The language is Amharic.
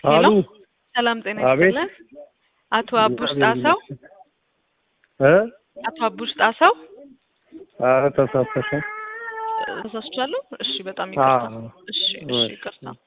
ሄሎ አሉ ሰላም ጤና አቤት ይስጥልን። አቶ አቡሽ ጣሰው አቶ አቡሽ ጣሰው ተሳተፈ ተሳስቻለሁ። እሺ በጣም ይቅርታ። እሺ ይቅርታ።